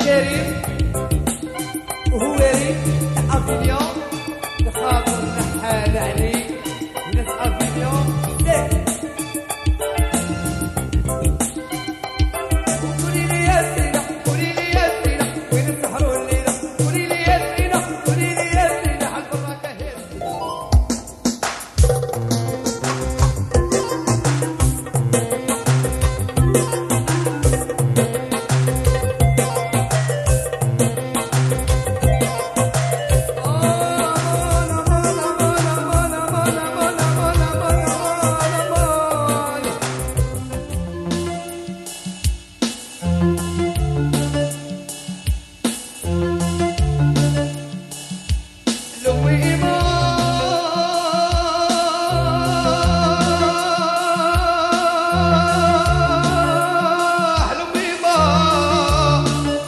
كريم وهو ريم افيليون وخاطر نحال عليه ناس افيليون قولي لي يا سيدة قولي لي يا سيدة وين السحر والليلة قولي لي يا سيدة قولي لي يا سيدة على البراكة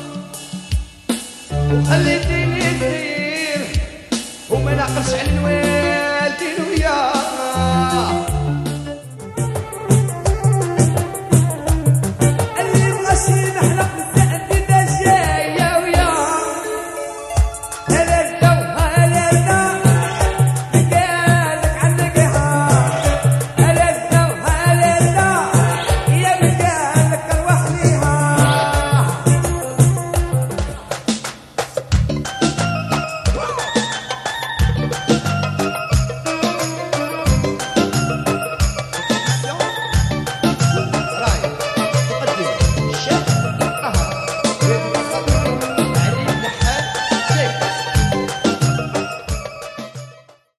خليتيني سير وما ناقصش على النوير